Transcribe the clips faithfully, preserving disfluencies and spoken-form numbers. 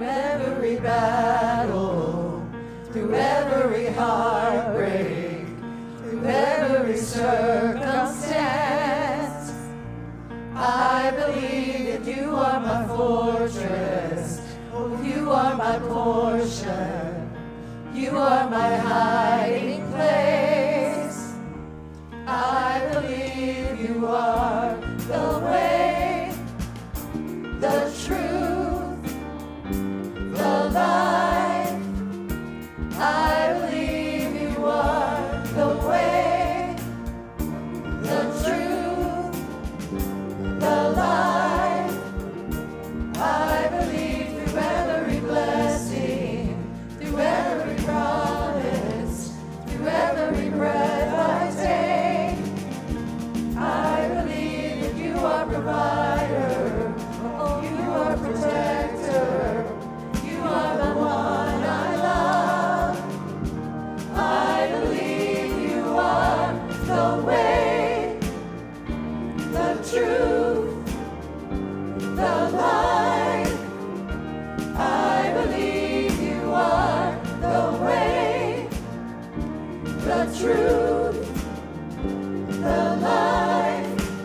through every battle, through every heartbreak, through every circumstance. I believe that you are my fortress, oh, you are my portion, you are my hiding place. I believe you are the way, the truth, the life. I believe you are the way, the truth, the life. I believe through every blessing, through every promise, through every breath I take. I believe that you are provider, oh, you are protector, you are the one I love. I believe you are the way, the truth, the life. I believe you are the way, the truth, the life.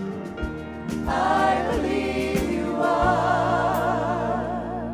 I believe you are.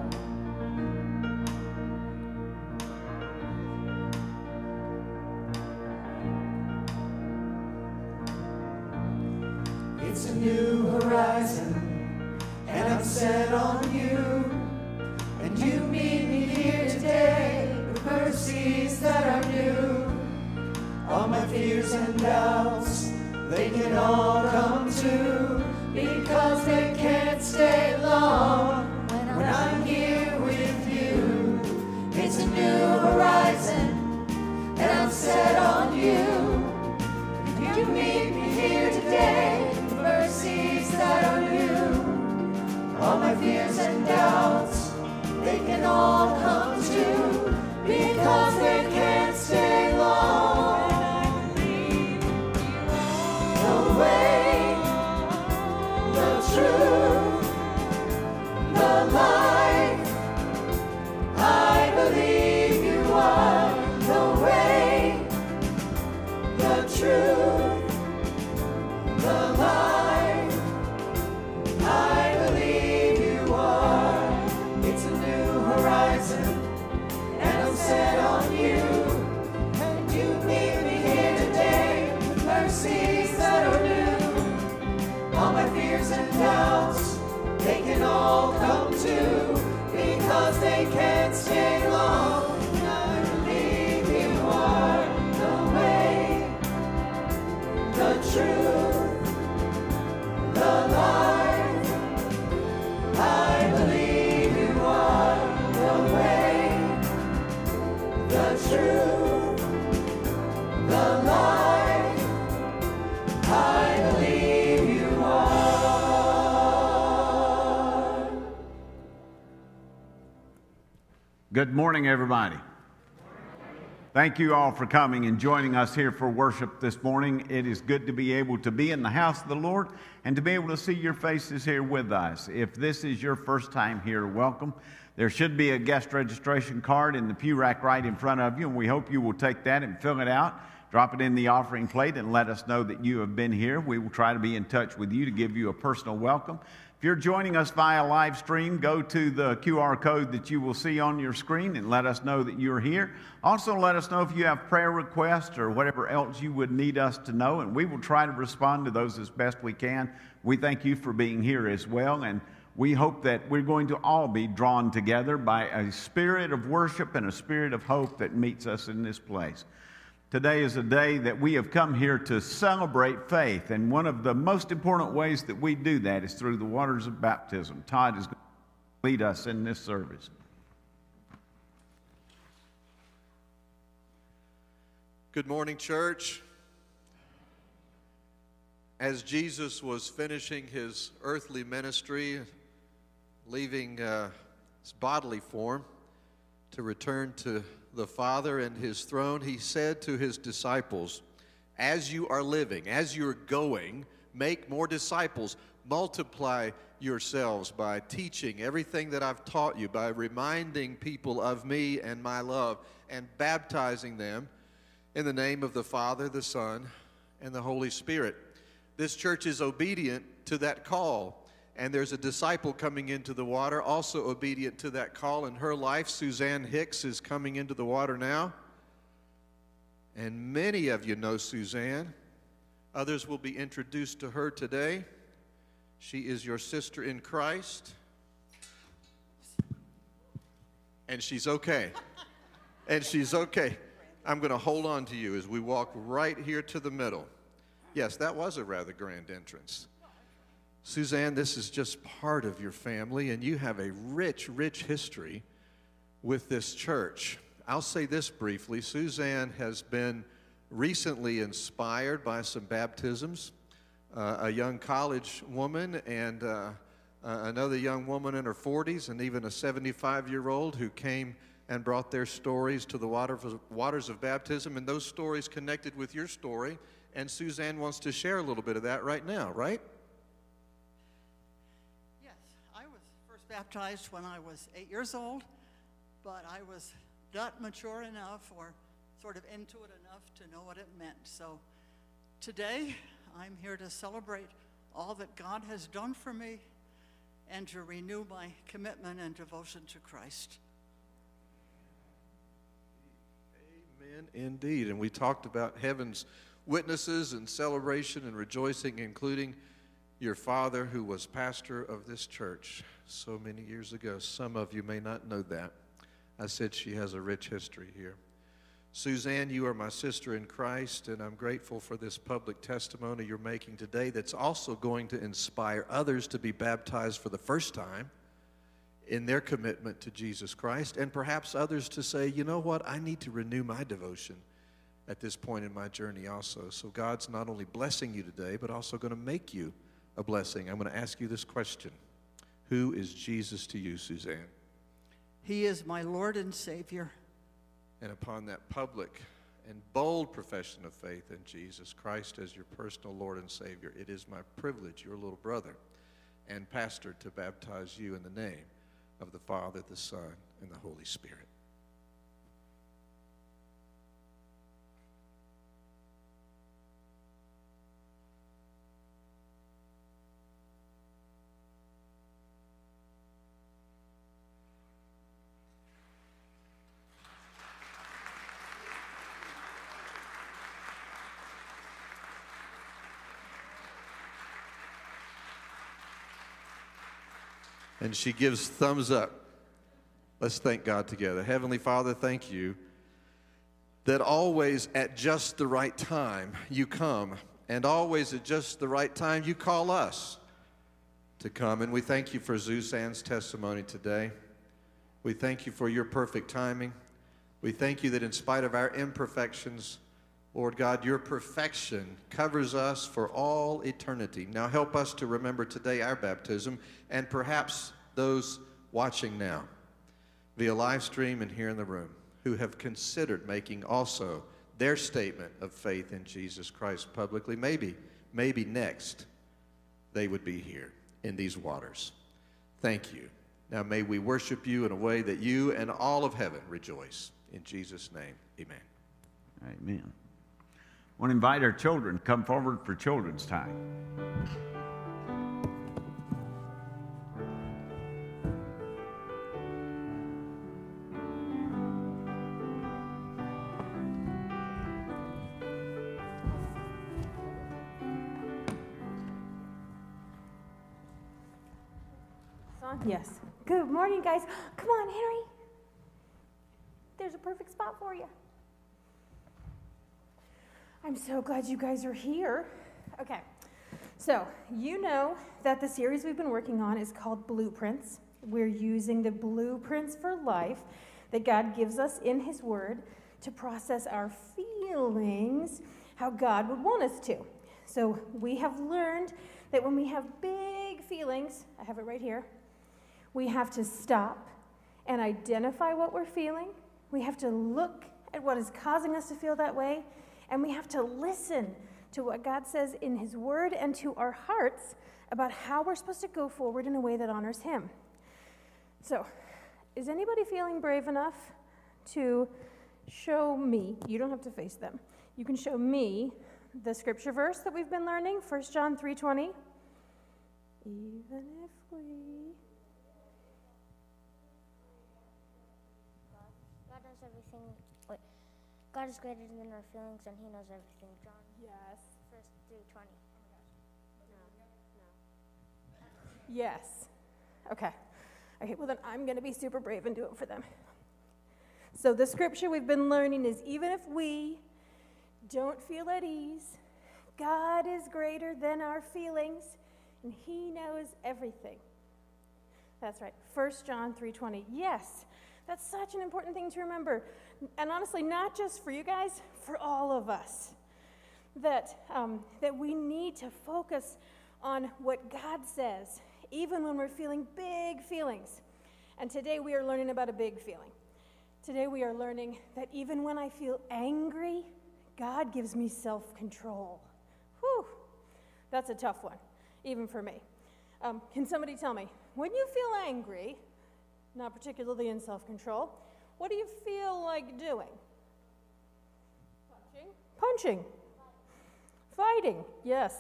It's a new horizon, and I'm set on you, and you meet me here today with mercies that are new. All my fears and doubts, they can all come true, because they can't stay long when I'm here with you. It's a new horizon, and I'm set on you. You meet me here today, mercies that are new. All my fears and doubts, they can all come true, because they can't stay long. The way, the truth, the life. I believe you are the way, the truth, the life. I believe you are. It's a new horizon, and I'm set on you. And you meet me here today with mercies that are new. All my fears and doubts, they can all come true, because they can't stay long. I believe you are the way, the truth, the life. I believe you are the way, the truth, the life. I believe you are. Good morning, everybody. Thank you all for coming and joining us here for worship this morning. It is good to be able to be in the house of the Lord and to be able to see your faces here with us. If this is your first time here, welcome. There should be a guest registration card in the pew rack right in front of you, and we hope you will take that and fill it out, drop it in the offering plate, and let us know that you have been here. We will try to be in touch with you to give you a personal welcome. If you're joining us via live stream, go to the Q R code that you will see on your screen and let us know that you're here. Also, let us know if you have prayer requests or whatever else you would need us to know, and we will try to respond to those as best we can. We thank you for being here as well, and we hope that we're going to all be drawn together by a spirit of worship and a spirit of hope that meets us in this place. Today is a day that we have come here to celebrate faith, and one of the most important ways that we do that is through the waters of baptism. Todd is going to lead us in this service. Good morning, church. As Jesus was finishing his earthly ministry, leaving uh, his bodily form to return to the Father and his throne, he said to his disciples, as you are living, as you're going, make more disciples, multiply yourselves by teaching everything that I've taught you, by reminding people of me and my love, and baptizing them in the name of the Father, the Son, and the Holy Spirit. This church is obedient to that call, and there's a disciple coming into the water, also obedient to that call in her life. Suzanne Hicks is coming into the water now, and many of you know Suzanne. Others will be introduced to her today. She is your sister in Christ, and she's okay, and she's okay. I'm going to hold on to you as we walk right here to the middle. Yes, that was a rather grand entrance. Suzanne, this is just part of your family, and you have a rich, rich history with this church. I'll say this briefly. Suzanne has been recently inspired by some baptisms. Uh, a young college woman and uh, uh, another young woman in her forties, and even a seventy-five-year-old who came and brought their stories to the water, waters of baptism, and those stories connected with your story. And Suzanne wants to share a little bit of that right now, right? Yes, I was first baptized when I was eight years old, but I was not mature enough or sort of into it enough to know what it meant. So today, I'm here to celebrate all that God has done for me and to renew my commitment and devotion to Christ. Amen, indeed. And we talked about heaven's witnesses and celebration and rejoicing, including your father, who was pastor of this church so many years ago. Some of you may not know that. I said she has a rich history here. Suzanne, you are my sister in Christ, and I'm grateful for this public testimony you're making today that's also going to inspire others to be baptized for the first time in their commitment to Jesus Christ, and perhaps others to say, you know what, I need to renew my devotion at this point in my journey also. So God's not only blessing you today, but also going to make you a blessing. I'm going to ask you this question. Who is Jesus to you, Suzanne? He is my Lord and Savior. And upon that public and bold profession of faith in Jesus Christ as your personal Lord and Savior, it is my privilege, your little brother and pastor, to baptize you in the name of the Father, the Son, and the Holy Spirit. And she gives thumbs up. Let's thank God together. Heavenly Father, thank you that always at just the right time you come, and always at just the right time you call us to come. And we thank you for Suzanne's testimony today. We thank you for your perfect timing. We thank you that in spite of our imperfections, Lord God, your perfection covers us for all eternity. Now help us to remember today our baptism, and perhaps those watching now via live stream and here in the room who have considered making also their statement of faith in Jesus Christ publicly. Maybe, maybe next they would be here in these waters. Thank you. Now may we worship you in a way that you and all of heaven rejoice. In Jesus' name, amen. Amen. I want to invite our children to come forward for children's time. Yes. Good morning, guys. Come on, Henry. There's a perfect spot for you. I'm so glad you guys are here. Okay. So, you know that the series we've been working on is called Blueprints. We're using the blueprints for life that God gives us in His Word to process our feelings how God would want us to. So, we have learned that when we have big feelings, I have it right here, we have to stop and identify what we're feeling. We have to look at what is causing us to feel that way, and we have to listen to what God says in His Word and to our hearts about how we're supposed to go forward in a way that honors Him. So, is anybody feeling brave enough to show me, you don't have to face them, you can show me the scripture verse that we've been learning, First John three twenty. Even if we... God knows everything. Wait, God is greater than our feelings, and He knows everything. John. Yes. Verse three twenty. No, no. Yes. Okay. Okay, well then I'm going to be super brave and do it for them. So the scripture we've been learning is, even if we don't feel at ease, God is greater than our feelings, and He knows everything. That's right. First John three twenty. Yes. That's such an important thing to remember. And honestly, not just for you guys, for all of us. That, um, that we need to focus on what God says, even when we're feeling big feelings. And today we are learning about a big feeling. Today we are learning that even when I feel angry, God gives me self-control. Whew, that's a tough one, even for me. Um, can somebody tell me, when you feel angry, not particularly in self-control, what do you feel like doing? Punching. Punching. Fighting, yes.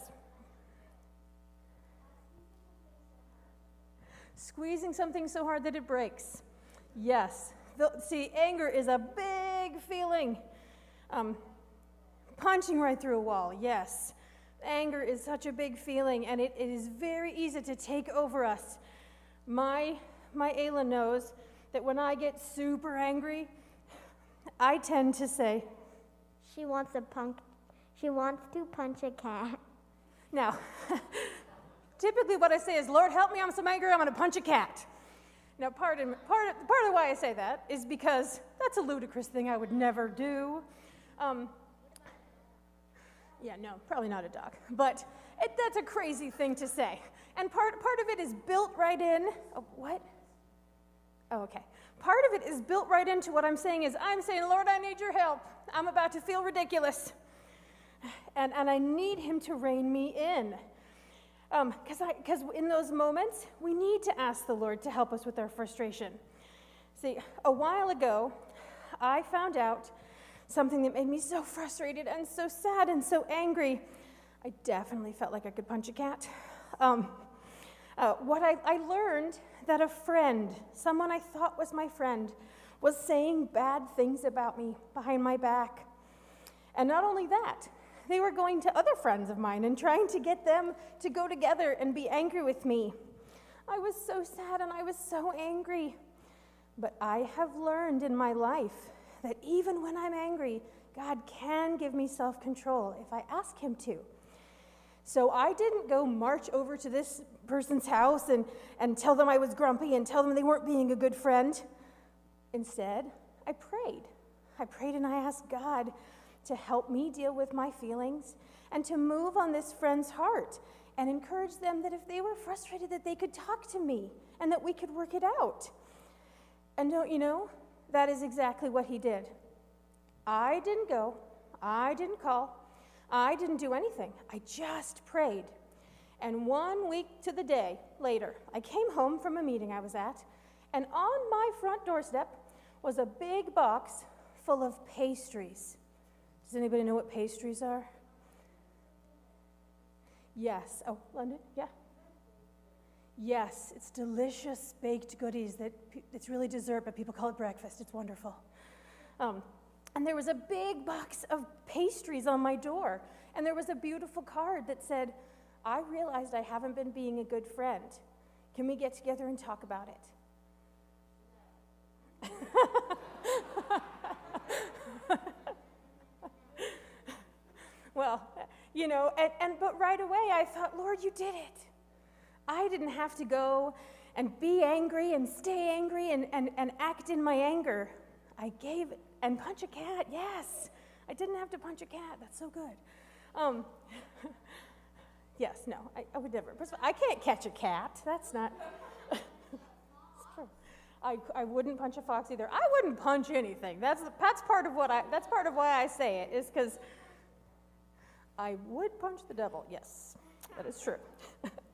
Squeezing something so hard that it breaks. Yes. The, see, anger is a big feeling. Um, punching right through a wall, yes. Anger is such a big feeling, and it, it is very easy to take over us. My, my Ayla knows that when I get super angry, I tend to say, She wants a punk. She wants to punch a cat. now, typically what I say is, Lord, help me, I'm so angry, I'm going to punch a cat. Now, part of, part, of, part of why I say that is because that's a ludicrous thing I would never do. Um, yeah, no, probably not a dog. But it, that's a crazy thing to say. And part, part of it is built right in. Oh, what? Oh, okay. Part of it is built right into what I'm saying is, I'm saying, Lord, I need your help. I'm about to feel ridiculous. And, and I need Him to rein me in. Because um, because in those moments, we need to ask the Lord to help us with our frustration. See, a while ago, I found out something that made me so frustrated and so sad and so angry. I definitely felt like I could punch a cat. Um, uh, what I, I learned that a friend, someone I thought was my friend, was saying bad things about me behind my back. And not only that, they were going to other friends of mine and trying to get them to go together and be angry with me. I was so sad and I was so angry. But I have learned in my life that even when I'm angry, God can give me self-control if I ask Him to. So I didn't go march over to this person's house and, and tell them I was grumpy and tell them they weren't being a good friend. Instead, I prayed. I prayed and I asked God to help me deal with my feelings and to move on this friend's heart and encourage them that if they were frustrated that they could talk to me and that we could work it out. And don't you know, that is exactly what He did. I didn't go, I didn't call, I didn't do anything. I just prayed. And one week to the day later, I came home from a meeting I was at, and on my front doorstep was a big box full of pastries. Does anybody know what pastries are? Yes. Oh, London? Yeah. Yes, it's delicious baked goodies that it's really dessert, but people call it breakfast. It's wonderful. Um, and there was a big box of pastries on my door, and there was a beautiful card that said, I realized I haven't been being a good friend. Can we get together and talk about it? Well, you know, and, and but right away I thought, Lord, you did it. I didn't have to go and be angry and stay angry and, and, and act in my anger. I gave it, and punch a cat, yes. I didn't have to punch a cat. That's so good. Um, yes, no, I, I would never. I can't catch a cat. That's not. It's true. I, I wouldn't punch a fox either. I wouldn't punch anything. That's that's part of what I. That's part of why I say it is because I would punch the devil. Yes, that is true.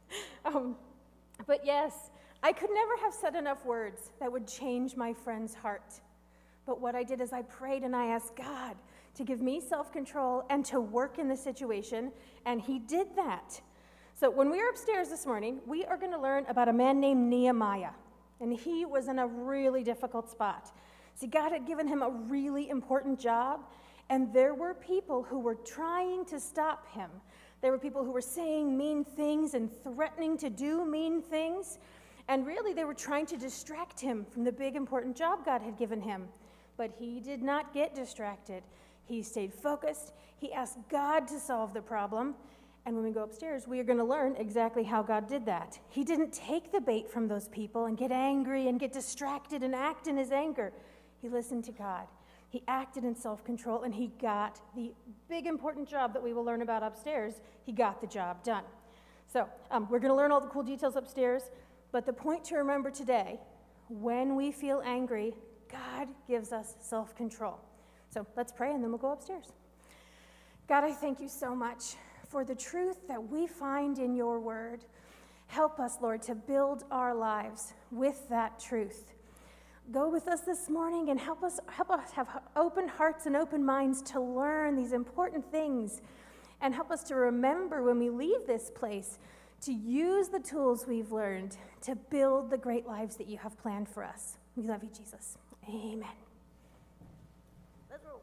Um, but yes, I could never have said enough words that would change my friend's heart. But what I did is I prayed and I asked God to give me self-control and to work in the situation, and he did that. So when we were upstairs this morning, we are going to learn about a man named Nehemiah, and he was in a really difficult spot. See, God had given him a really important job, and there were people who were trying to stop him. There were people who were saying mean things and threatening to do mean things, and really they were trying to distract him from the big important job God had given him. But he did not get distracted. He stayed focused. He asked God to solve the problem. And when we go upstairs, we are going to learn exactly how God did that. He didn't take the bait from those people and get angry and get distracted and act in his anger. He listened to God. He acted in self-control, and he got the big important job that we will learn about upstairs. He got the job done. So um, we're going to learn all the cool details upstairs. But the point to remember today, when we feel angry, God gives us self-control. So let's pray, and then we'll go upstairs. God, I thank you so much for the truth that we find in your word. Help us, Lord, to build our lives with that truth. Go with us this morning and help us, help us have open hearts and open minds to learn these important things, and help us to remember when we leave this place to use the tools we've learned to build the great lives that you have planned for us. We love you, Jesus. Amen. Let's roll.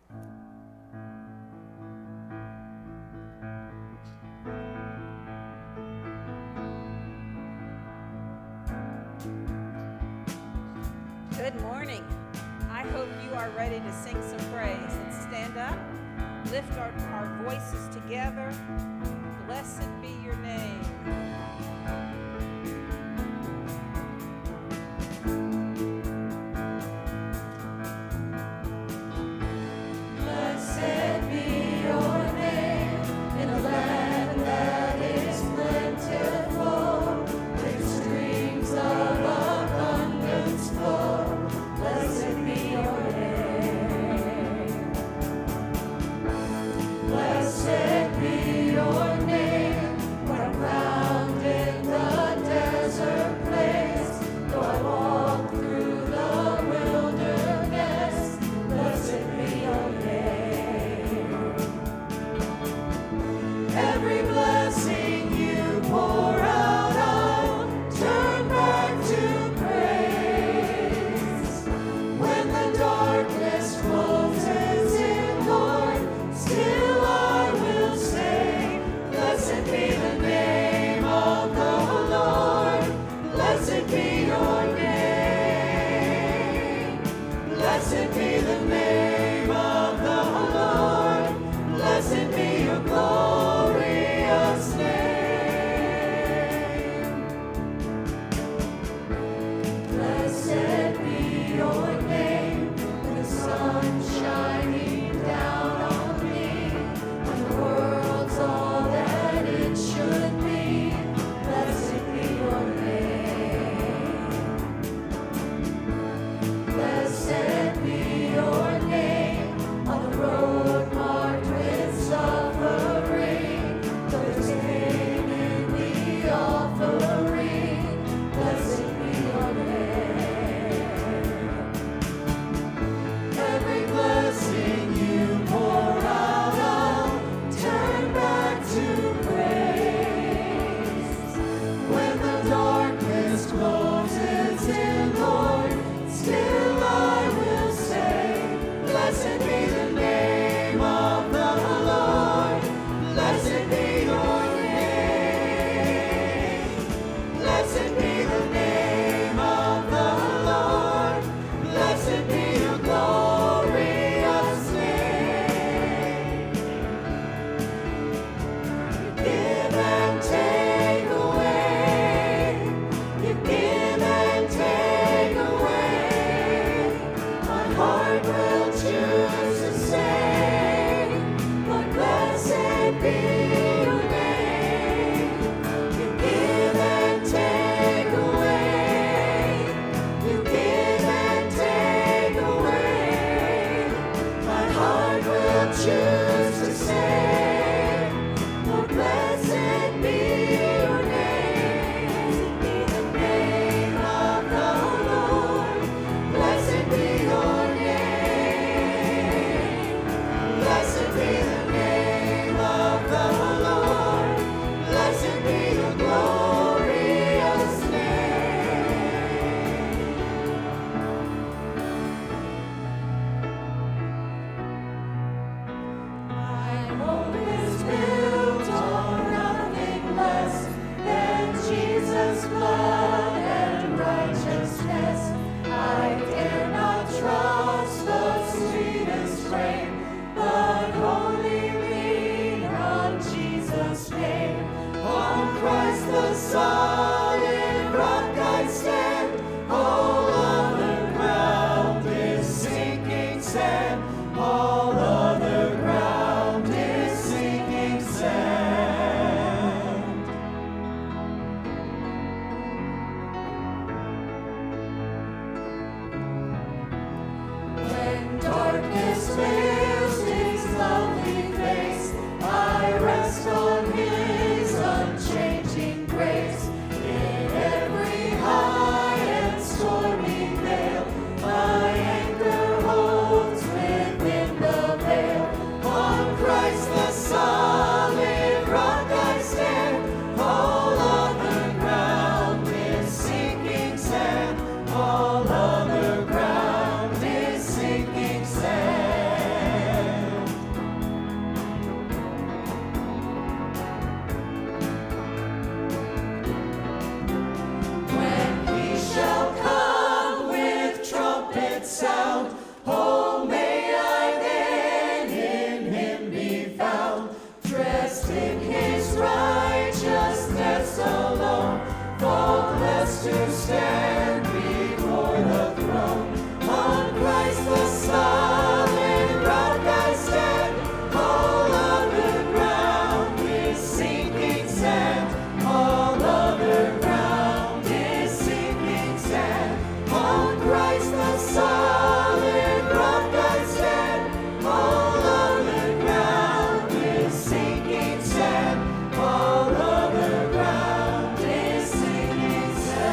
Good morning. I hope you are ready to sing some praise. And stand up, lift our, our voices together. Blessed be your name. Blessed be your name in a land that is plentiful, with streams of abundance flow. Blessed be your name. Blessed be your name when I'm found in the desert place. Though I walk through the wilderness, blessed be your name. Every blessing you pour out, I'll turn back to praise. When the darkness closes in, Lord, still I will say, blessed be the name of the Lord. Blessed be your name. Blessed be the name of the Lord. Blessed be your glorious name. Blessed be your name when the sun's shining down on me, when the world's all that it should be. Blessed be your name. Blessed be sound. Oh, may I then in him be found, dressed in his righteousness alone, faultless to stand before the throne. On Christ the solid rock I stand, all other ground is sinking sand, all other ground is sinking sand. On Christ the solid rock I stand, all other ground is sinking sand, all other ground is sinking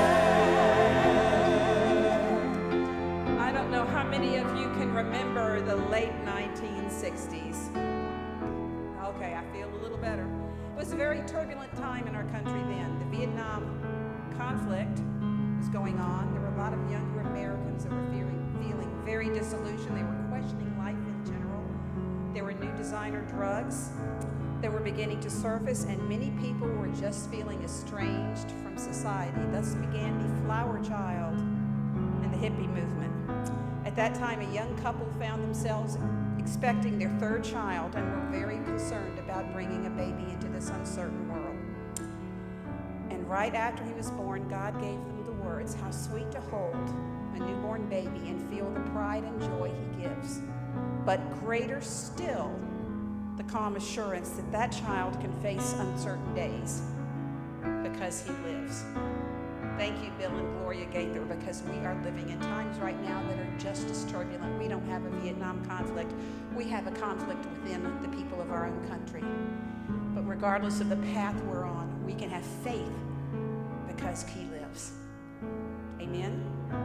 sand. I don't know how many of you can remember the late nineteen sixties. Okay, I feel a little better. It was a very turbulent time in our country then. The Vietnam conflict was going on. There were a lot of younger Americans that were feeling, feeling very disillusioned. They were questioning life in general. There were new designer drugs that were beginning to surface, and many people were just feeling estranged from society. Thus began the flower child and the hippie movement. At that time, a young couple found themselves expecting their third child and were very concerned about bringing a baby into this uncertain world. And right after he was born, God gave them the words, how sweet to hold a newborn baby and feel the pride and joy he gives. But greater still, the calm assurance that that child can face uncertain days because he lives. Thank you, Bill and Gloria Gaither, because we are living in times right now that are just as turbulent. We don't have a Vietnam conflict. We have a conflict within the people of our own country. But regardless of the path we're on, we can have faith because he lives. Amen?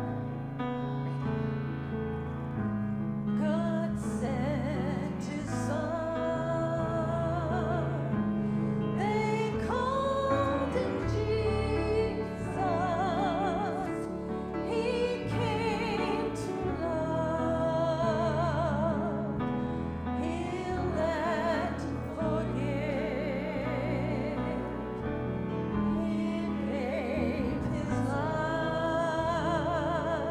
God sent his son, they called him Jesus. He came to love, heal and forgive. He gave his life.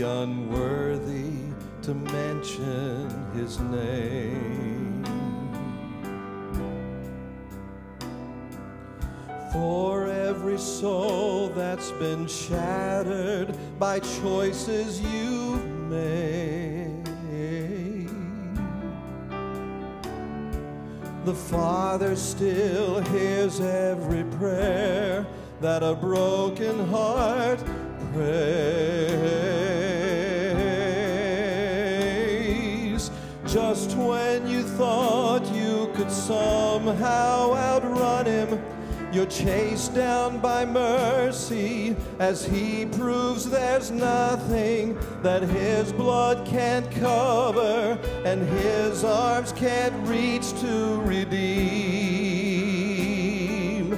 be unworthy to mention his name. For every soul that's been shattered by choices you've made, the Father still hears every prayer that a broken heart prays. Just when you thought you could somehow outrun him, you're chased down by mercy as he proves there's nothing that his blood can't cover and his arms can't reach to redeem.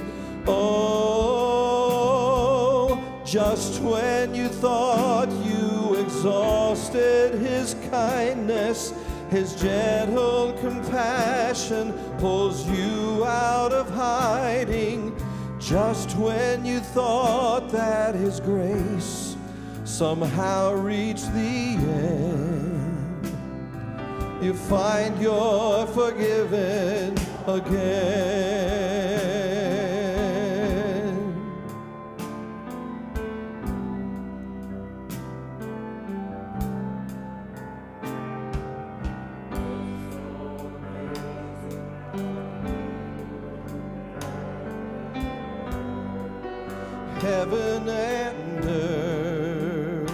Oh, just when you thought you exhausted his kindness, his gentle compassion pulls you out of hiding. Just when you thought that his grace somehow reached the end, you find you're forgiven again. Heaven and earth,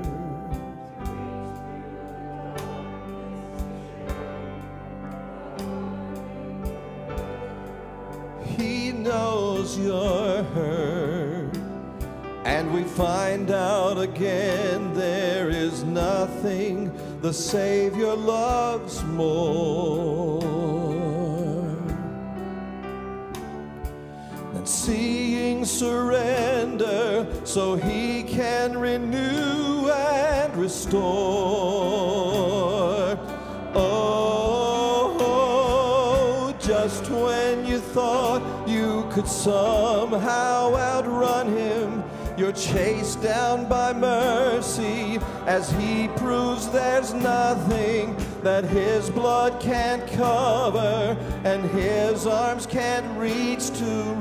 he knows your hurt, and we find out again there is nothing the Savior loves more than seeing surrender so he can renew and restore. Oh, just when you thought you could somehow outrun him, you're chased down by mercy as he proves there's nothing that his blood can't cover and his arms can't reach to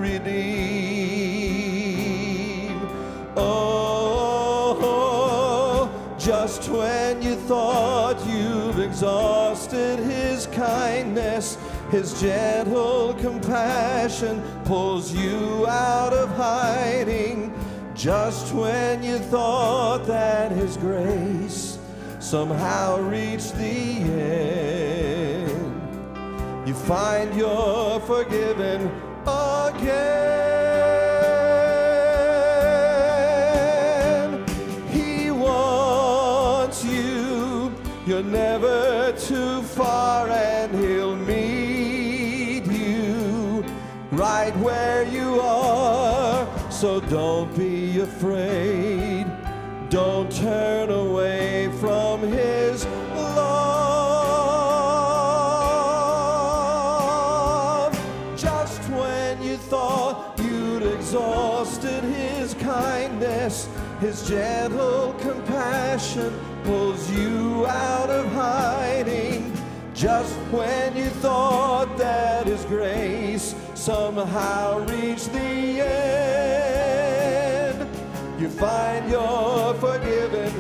redeem. Oh, just when you thought you've exhausted his kindness, his gentle compassion pulls you out of hiding. Just when you thought that his grace somehow reached the end, you find you're forgiven again. He wants you, you're never too far, and he'll meet you right where you are. So don't be afraid, don't turn away from his love. Just when you thought you'd exhausted his kindness, his gentle compassion pulls you out of hiding. Just when you thought that his grace somehow reached the end, you find you're forgiven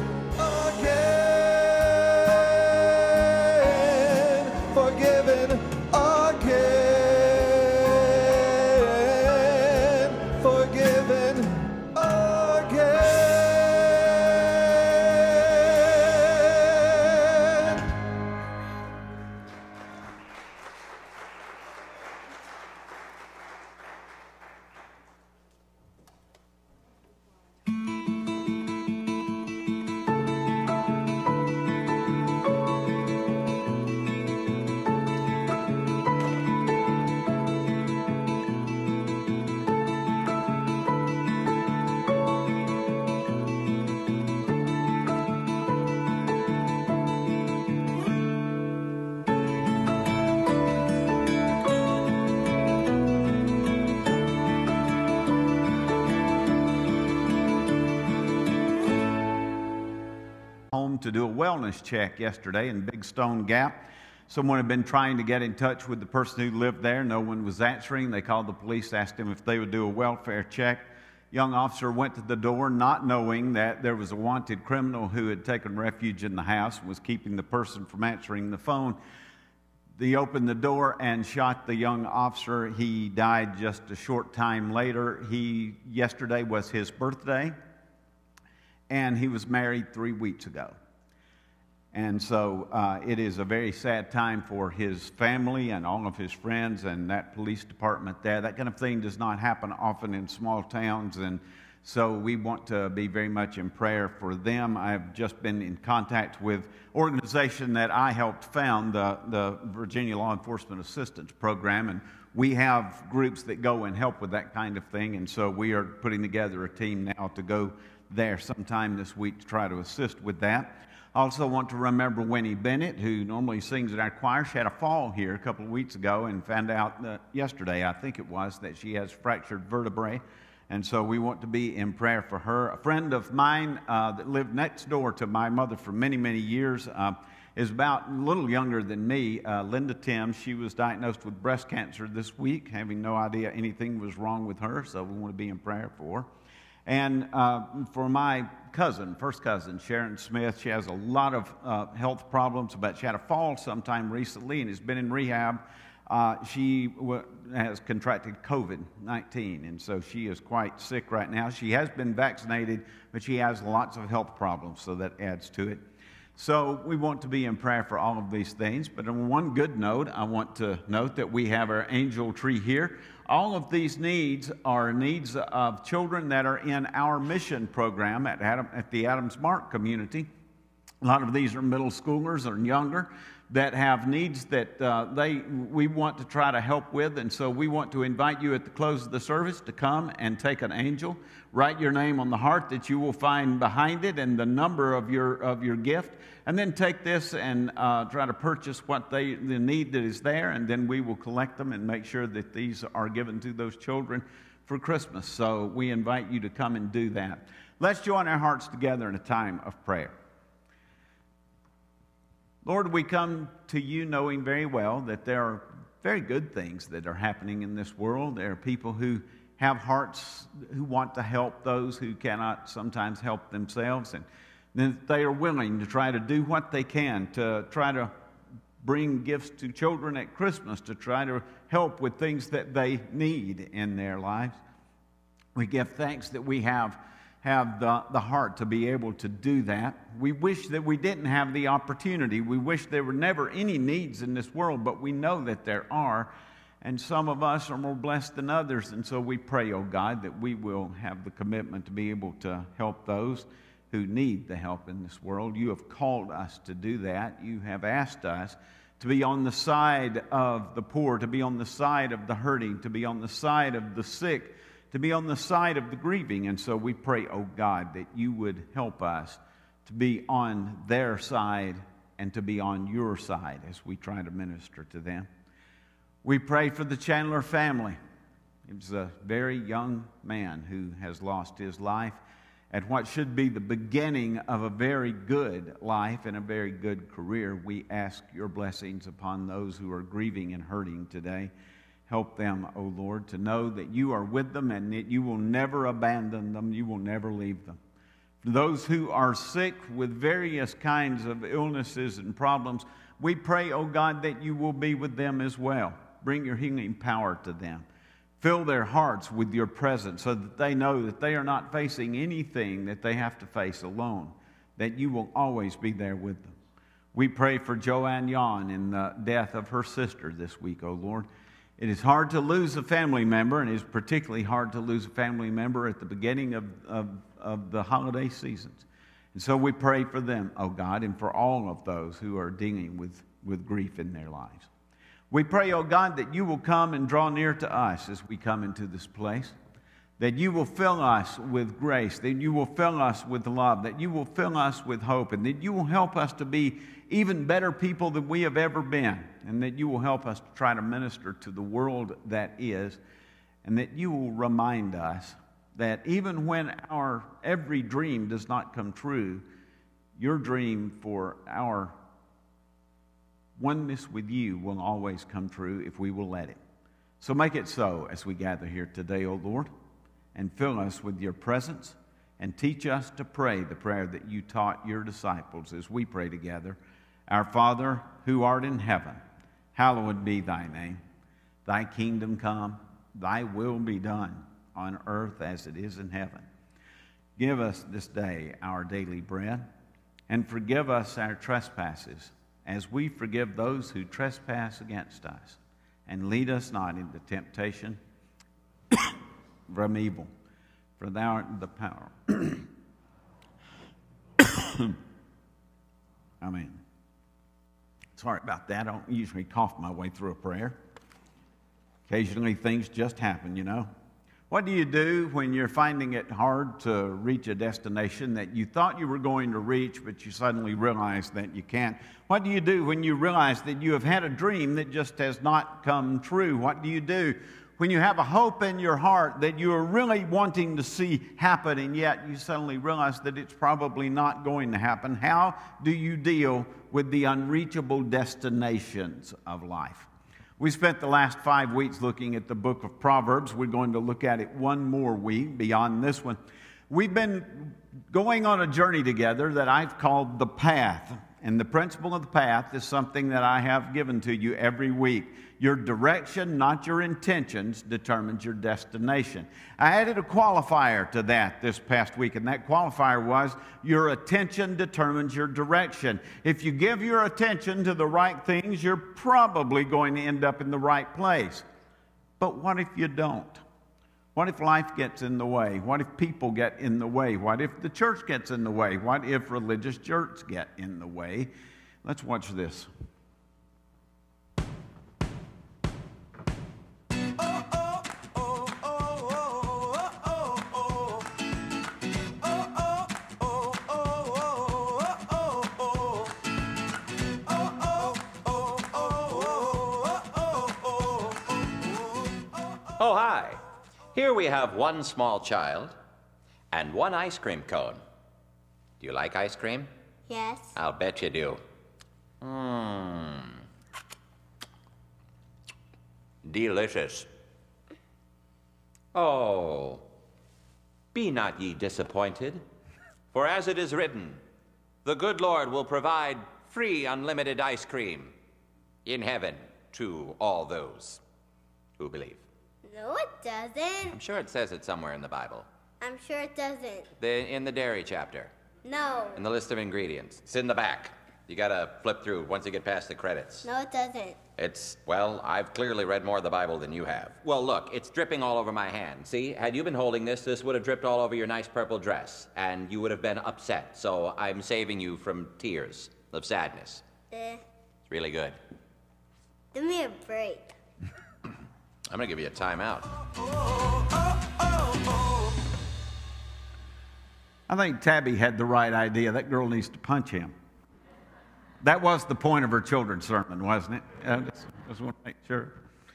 again, forgiven again, forgiven again. home to do a wellness check yesterday in Big Stone Gap. Someone had been trying to get in touch with the person who lived there. No one was answering. They called the police, asked them if they would do a welfare check. Young officer went to the door not knowing that there was a wanted criminal who had taken refuge in the house and was keeping the person from answering the phone. He opened the door and shot the young officer. He died just a short time later. He, yesterday was his birthday, and he was married three weeks ago. And so uh, it is a very sad time for his family and all of his friends and that police department there. That kind of thing does not happen often in small towns, and so we want to be very much in prayer for them. I've just been in contact with an organization that I helped found, the, the Virginia Law Enforcement Assistance Program, and we have groups that go and help with that kind of thing, and so we are putting together a team now to go there sometime this week to try to assist with that. I also want to remember Winnie Bennett, who normally sings in our choir. She had a fall here a couple of weeks ago and found out that yesterday, I think it was, that she has fractured vertebrae. And so we want to be in prayer for her. A friend of mine uh, that lived next door to my mother for many, many years uh, is about a little younger than me, uh, Linda Timms. She was diagnosed with breast cancer this week, having no idea anything was wrong with her, so we want to be in prayer for her. And uh, for my cousin, first cousin, Sharon Smith, she has a lot of uh, health problems, but she had a fall sometime recently and has been in rehab. Uh, she w- has contracted COVID nineteen, and so she is quite sick right now. She has been vaccinated, but she has lots of health problems, so that adds to it. So we want to be in prayer for all of these things. But on one good note, I want to note that we have our angel tree here. All of these needs are needs of children that are in our mission program at, Adam, at the Adams Mark community. A lot of these are middle schoolers or younger that have needs that uh, they we want to try to help with, and so we want to invite you at the close of the service to come and take an angel, write your name on the heart that you will find behind it and the number of your of your gift, and then take this and uh, try to purchase what they the need that is there, and then we will collect them and make sure that these are given to those children for Christmas. So we invite you to come and do that. Let's join our hearts together in a time of prayer. Lord, we come to you knowing very well that there are very good things that are happening in this world. There are people who have hearts who want to help those who cannot sometimes help themselves, and then they are willing to try to do what they can to try to bring gifts to children at Christmas, to try to help with things that they need in their lives. We give thanks that we have have the, the heart to be able to do that. We wish that we didn't have the opportunity. We wish there were never any needs in this world, but we know that there are, and some of us are more blessed than others, and so we pray, oh God, that we will have the commitment to be able to help those who need the help in this world. You have called us to do that. You have asked us to be on the side of the poor, to be on the side of the hurting, to be on the side of the sick, to be on the side of the grieving. And so we pray, oh God, that you would help us to be on their side and to be on your side as we try to minister to them. We pray for the Chandler family. It was a very young man who has lost his life at what should be the beginning of a very good life and a very good career. We ask your blessings upon those who are grieving and hurting today. Help them, O Lord, to know that you are with them and that you will never abandon them, you will never leave them. For those who are sick with various kinds of illnesses and problems, we pray, O God, that you will be with them as well. Bring your healing power to them. Fill their hearts with your presence so that they know that they are not facing anything that they have to face alone, that you will always be there with them. We pray for Joanne Yon in the death of her sister this week, O Lord. It is hard to lose a family member, and it is particularly hard to lose a family member at the beginning of, of, of the holiday seasons. And so we pray for them, oh God, and for all of those who are dealing with, with grief in their lives. We pray, oh God, that you will come and draw near to us as we come into this place, that you will fill us with grace, that you will fill us with love, that you will fill us with hope, and that you will help us to be even better people than we have ever been, and that you will help us to try to minister to the world that is, and that you will remind us that even when our every dream does not come true, your dream for our oneness with you will always come true if we will let it. So make it so as we gather here today, O Lord, and fill us with your presence and teach us to pray the prayer that you taught your disciples as we pray together. Our Father, who art in heaven, hallowed be thy name. Thy kingdom come, thy will be done on earth as it is in heaven. Give us this day our daily bread, and forgive us our trespasses, as we forgive those who trespass against us. And lead us not into temptation from evil, for thou art the power. Amen. Sorry about that. I don't usually cough my way through a prayer. Occasionally things just happen, you know. What do you do when you're finding it hard to reach a destination that you thought you were going to reach, but you suddenly realize that you can't? What do you do when you realize that you have had a dream that just has not come true? What do you do when you have a hope in your heart that you are really wanting to see happen, and yet you suddenly realize that it's probably not going to happen? How do you deal with the unreachable destinations of life? We spent the last five weeks looking at the book of Proverbs. We're going to look at it one more week beyond this one. We've been going on a journey together that I've called The Path. And the principle of the path is something that I have given to you every week. Your direction, not your intentions, determines your destination. I added a qualifier to that this past week, and that qualifier was your attention determines your direction. If you give your attention to the right things, you're probably going to end up in the right place. But what if you don't? What if life gets in the way? What if people get in the way? What if the church gets in the way? What if religious jerks get in the way? Let's watch this. Oh, hi. Here we have one small child and one ice cream cone. Do you like ice cream? Yes. I'll bet you do. Mmm. Delicious. Oh, be not ye disappointed, for as it is written, the good Lord will provide free unlimited ice cream in heaven to all those who believe. No, it doesn't. I'm sure it says it somewhere in the Bible. I'm sure it doesn't. The, in the dairy chapter. No. In the list of ingredients. It's in the back. You gotta flip through once you get past the credits. No, it doesn't. It's, well, I've clearly read more of the Bible than you have. Well, look, it's dripping all over my hand. See, had you been holding this, this would have dripped all over your nice purple dress, and you would have been upset. So I'm saving you from tears of sadness. Eh. It's really good. Give me a break. I'm gonna give you a timeout. I think Tabby had the right idea. That girl needs to punch him. That was the point of her children's sermon, wasn't it? I just, just want to make sure.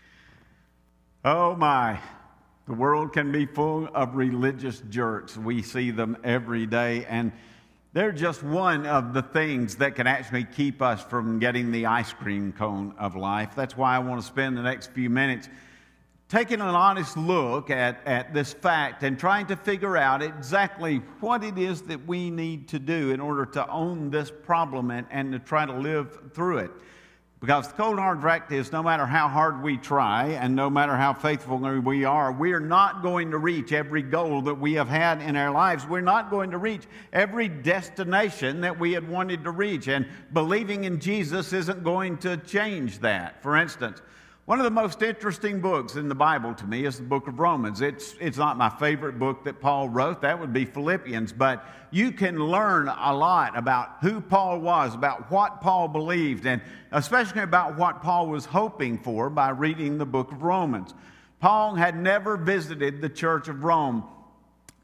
Oh my, the world can be full of religious jerks. We see them every day, and they're just one of the things that can actually keep us from getting the ice cream cone of life. That's why I want to spend the next few minutes taking an honest look at, at this fact and trying to figure out exactly what it is that we need to do in order to own this problem and, and to try to live through it. Because the cold hard fact is, no matter how hard we try and no matter how faithful we are, we are not going to reach every goal that we have had in our lives. We're not going to reach every destination that we had wanted to reach. And believing in Jesus isn't going to change that. For instance, one of the most interesting books in the Bible to me is the book of Romans. It's, it's not my favorite book that Paul wrote. That would be Philippians. But you can learn a lot about who Paul was, about what Paul believed, and especially about what Paul was hoping for by reading the book of Romans. Paul had never visited the church of Rome,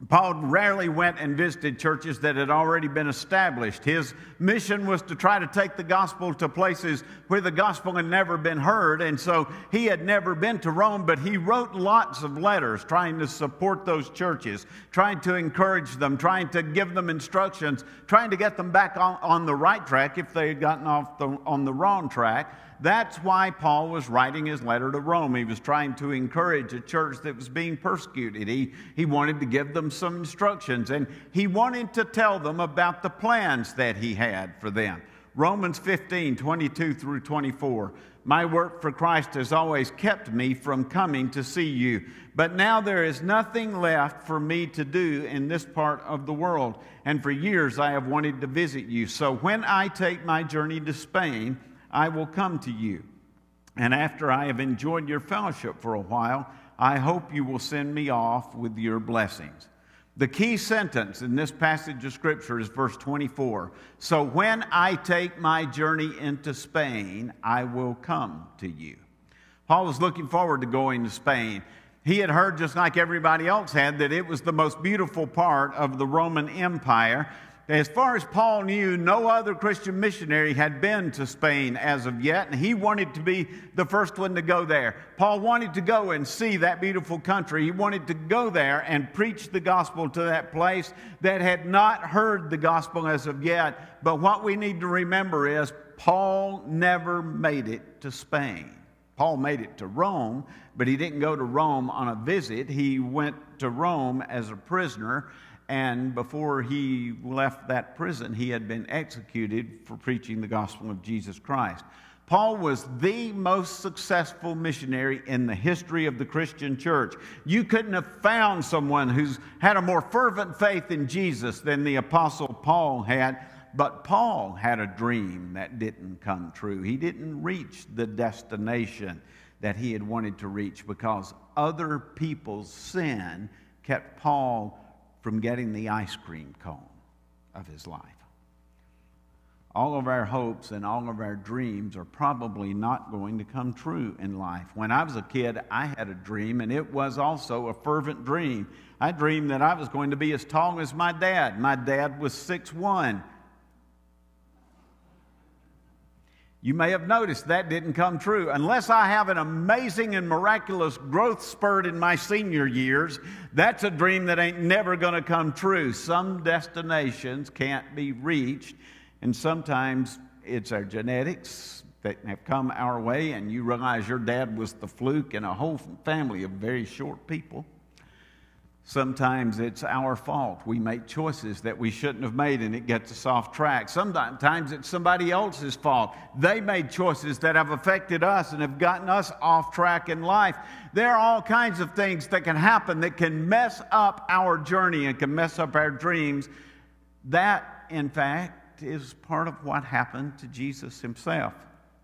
Paul rarely went and visited churches that had already been established. His mission was to try to take the gospel to places where the gospel had never been heard, and so he had never been to Rome, but he wrote lots of letters trying to support those churches, trying to encourage them, trying to give them instructions, trying to get them back on, on the right track if they had gotten off the, on the wrong track. That's why Paul was writing his letter to Rome. He was trying to encourage a church that was being persecuted. He, he wanted to give them some instructions, and he wanted to tell them about the plans that he had for them. Romans fifteen, twenty-two through twenty-four. My work for Christ has always kept me from coming to see you, but now there is nothing left for me to do in this part of the world, and for years I have wanted to visit you. So when I take my journey to Spain, I will come to you. And after I have enjoyed your fellowship for a while, I hope you will send me off with your blessings. The key sentence in this passage of Scripture is verse twenty-four. So when I take my journey into Spain, I will come to you. Paul was looking forward to going to Spain. He had heard, just like everybody else had, that it was the most beautiful part of the Roman Empire. As far as Paul knew, no other Christian missionary had been to Spain as of yet, and he wanted to be the first one to go there. Paul wanted to go and see that beautiful country. He wanted to go there and preach the gospel to that place that had not heard the gospel as of yet. But what we need to remember is Paul never made it to Spain. Paul made it to Rome, but he didn't go to Rome on a visit. He went to Rome as a prisoner. And before he left that prison, he had been executed for preaching the gospel of Jesus Christ. Paul was the most successful missionary in the history of the Christian church. You couldn't have found someone who's had a more fervent faith in Jesus than the Apostle Paul had. But Paul had a dream that didn't come true. He didn't reach the destination that he had wanted to reach because other people's sin kept Paul from getting the ice cream cone of his life. All of our hopes and all of our dreams are probably not going to come true in life. When I was a kid, I had a dream, and it was also a fervent dream. I dreamed that I was going to be as tall as my dad. My dad was six foot one. You may have noticed that didn't come true. Unless I have an amazing and miraculous growth spurt in my senior years, that's a dream that ain't never going to come true. Some destinations can't be reached, and sometimes it's our genetics that have come our way, and you realize your dad was the fluke in a whole family of very short people. Sometimes it's our fault. We make choices that we shouldn't have made, and it gets us off track. Sometimes it's somebody else's fault. They made choices that have affected us and have gotten us off track in life. There are all kinds of things that can happen that can mess up our journey and can mess up our dreams. That, in fact, is part of what happened to Jesus himself.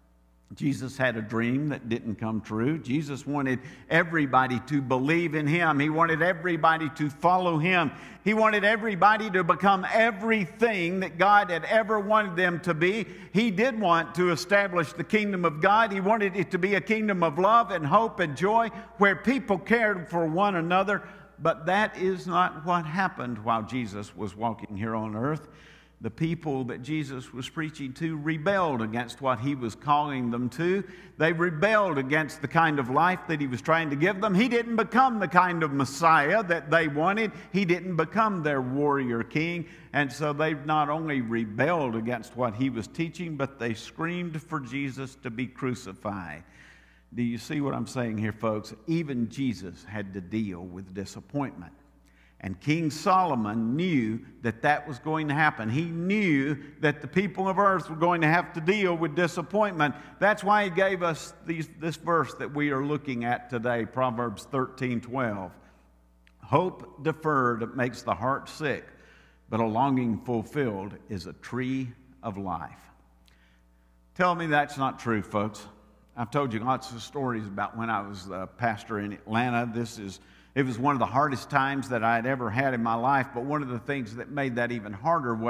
Jesus had a dream that didn't come true. Jesus wanted everybody to believe in him. He wanted everybody to follow him. He wanted everybody to become everything that God had ever wanted them to be. He did want to establish the kingdom of God. He wanted it to be a kingdom of love and hope and joy where people cared for one another. But that is not what happened while Jesus was walking here on earth. The people that Jesus was preaching to rebelled against what he was calling them to. They rebelled against the kind of life that he was trying to give them. He didn't become the kind of Messiah that they wanted. He didn't become their warrior king. And so they not only rebelled against what he was teaching, but they screamed for Jesus to be crucified. Do you see what I'm saying here, folks? Even Jesus had to deal with disappointment. And King Solomon knew that that was going to happen. He knew that the people of earth were going to have to deal with disappointment. That's why he gave us these, this verse that we are looking at today, Proverbs thirteen twelve. Hope deferred makes the heart sick, but a longing fulfilled is a tree of life. Tell me that's not true, folks. I've told you lots of stories about when I was a pastor in Atlanta. This is It was one of the hardest times that I had ever had in my life, but one of the things that made that even harder was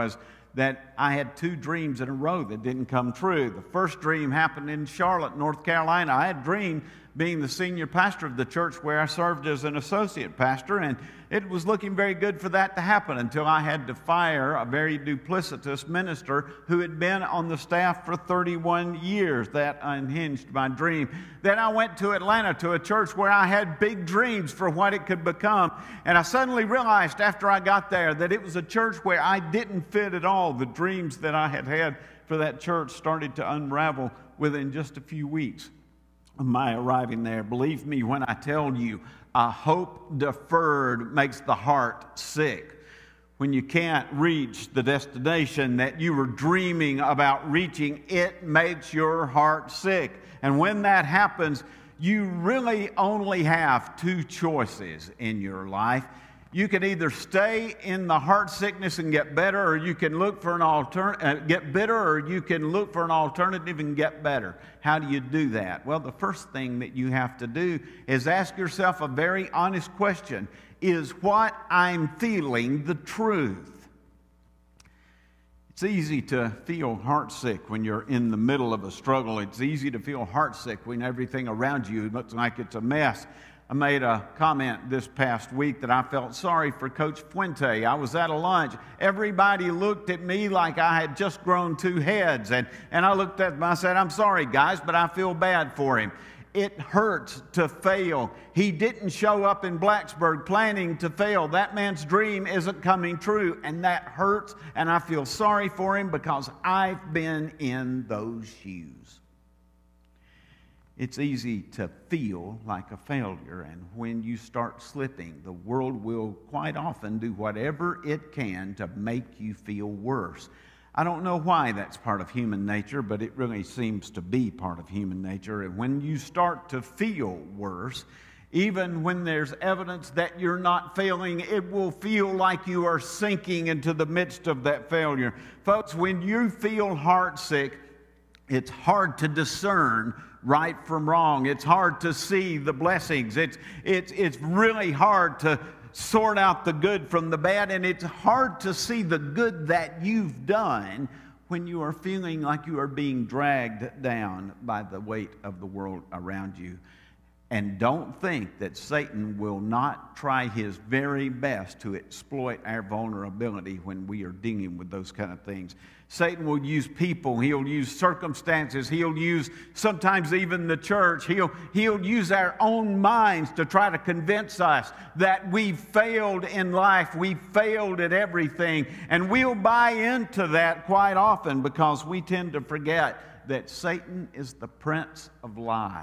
that I had two dreams in a row that didn't come true. The first dream happened in Charlotte, North Carolina. I had dreamed being the senior pastor of the church where I served as an associate pastor, and it was looking very good for that to happen until I had to fire a very duplicitous minister who had been on the staff for thirty-one years. That unhinged my dream. Then I went to Atlanta to a church where I had big dreams for what it could become, and I suddenly realized after I got there that it was a church where I didn't fit at all. The dreams that I had had for that church started to unravel within just a few weeks of my arriving there. Believe me when I tell you, a hope deferred makes the heart sick. When you can't reach the destination that you were dreaming about reaching, it makes your heart sick. And when that happens, you really only have two choices in your life. You can either stay in the heart sickness and get better, or you can look for an altern- uh, get bitter, or you can look for an alternative and get better. How do you do that? Well, the first thing that you have to do is ask yourself a very honest question. Is what I'm feeling the truth? It's easy to feel heartsick when you're in the middle of a struggle. It's easy to feel heartsick when everything around you looks like it's a mess. I made a comment this past week that I felt sorry for Coach Fuente. I was at a lunch. Everybody looked at me like I had just grown two heads. And, and I looked at them, I said, I'm sorry, guys, but I feel bad for him. It hurts to fail. He didn't show up in Blacksburg planning to fail. That man's dream isn't coming true, and that hurts, and I feel sorry for him because I've been in those shoes. It's easy to feel like a failure, and when you start slipping, the world will quite often do whatever it can to make you feel worse. I don't know why that's part of human nature, but it really seems to be part of human nature. And when you start to feel worse, even when there's evidence that you're not failing, it will feel like you are sinking into the midst of that failure. Folks, when you feel heartsick, it's hard to discern right from wrong. It's hard to see the blessings. It's, it's, it's really hard to sort out the good from the bad, and it's hard to see the good that you've done when you are feeling like you are being dragged down by the weight of the world around you. And don't think that Satan will not try his very best to exploit our vulnerability when we are dealing with those kind of things. Satan will use people, he'll use circumstances, he'll use sometimes even the church, he'll, he'll use our own minds to try to convince us that we've failed in life, we've failed at everything, and we'll buy into that quite often because we tend to forget that Satan is the prince of lies.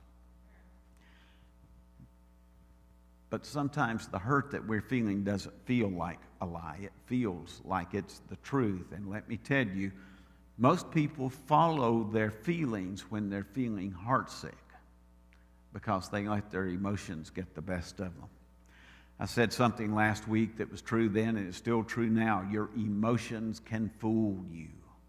But sometimes the hurt that we're feeling doesn't feel like a lie. It feels like it's the truth. And let me tell you, most people follow their feelings when they're feeling heartsick because they let their emotions get the best of them. I said something last week that was true then and it's still true now. Your emotions can fool you.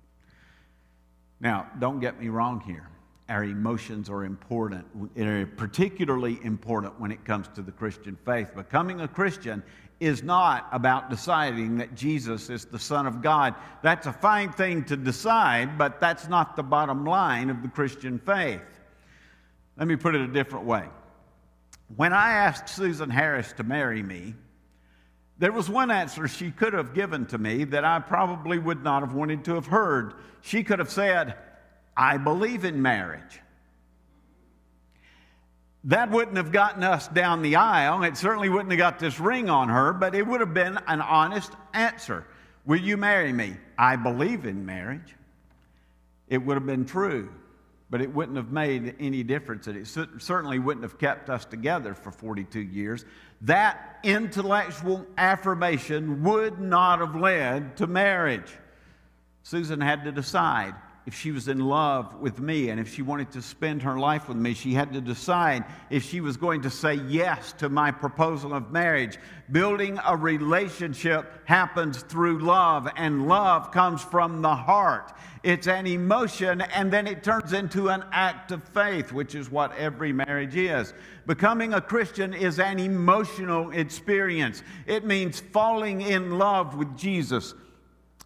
Now, don't get me wrong here. Our emotions are important, are particularly important when it comes to the Christian faith. Becoming a Christian is not about deciding that Jesus is the Son of God. That's a fine thing to decide, but that's not the bottom line of the Christian faith. Let me put it a different way. When I asked Susan Harris to marry me, there was one answer she could have given to me that I probably would not have wanted to have heard. She could have said, I believe in marriage. That wouldn't have gotten us down the aisle. It certainly wouldn't have got this ring on her, but it would have been an honest answer. Will you marry me? I believe in marriage. It would have been true, but it wouldn't have made any difference. It certainly wouldn't have kept us together for forty-two years. That intellectual affirmation would not have led to marriage. Susan had to decide. If she was in love with me and if she wanted to spend her life with me, she had to decide if she was going to say yes to my proposal of marriage. Building a relationship happens through love, and love comes from the heart. It's an emotion, and then it turns into an act of faith, which is what every marriage is. Becoming a Christian is an emotional experience. It means falling in love with Jesus.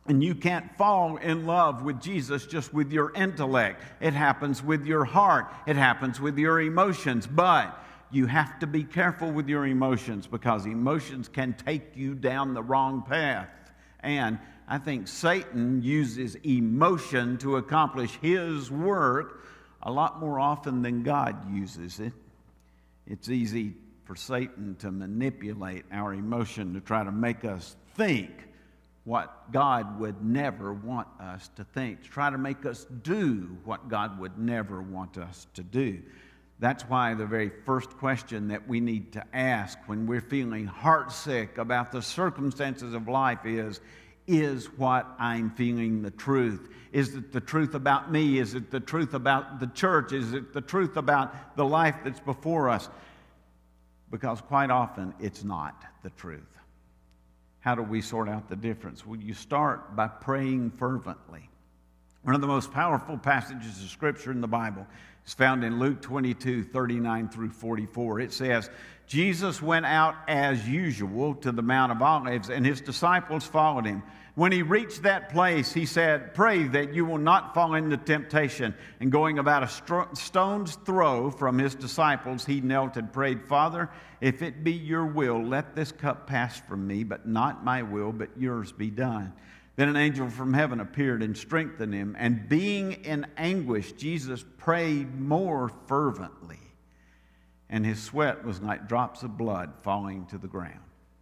And you can't fall in love with Jesus just with your intellect. It happens with your heart. It happens with your emotions. But you have to be careful with your emotions, because emotions can take you down the wrong path. And I think Satan uses emotion to accomplish his work a lot more often than God uses it. It's easy for Satan to manipulate our emotion to try to make us think what God would never want us to think, to try to make us do what God would never want us to do. That's why the very first question that we need to ask when we're feeling heartsick about the circumstances of life is, is what I'm feeling the truth? Is it the truth about me? Is it the truth about the church? Is it the truth about the life that's before us? Because quite often it's not the truth. How do we sort out the difference? Well, you start by praying fervently. One of the most powerful passages of Scripture in the Bible is found in Luke twenty-two, thirty-nine through forty-four. It says, Jesus went out as usual to the Mount of Olives, and his disciples followed him. When he reached that place, he said, "Pray that you will not fall into temptation." And going about a stro- stone's throw from his disciples, he knelt and prayed, "Father, if it be your will, let this cup pass from me, but not my will, but yours be done." Then an angel from heaven appeared and strengthened him. And being in anguish, Jesus prayed more fervently, and his sweat was like drops of blood falling to the ground.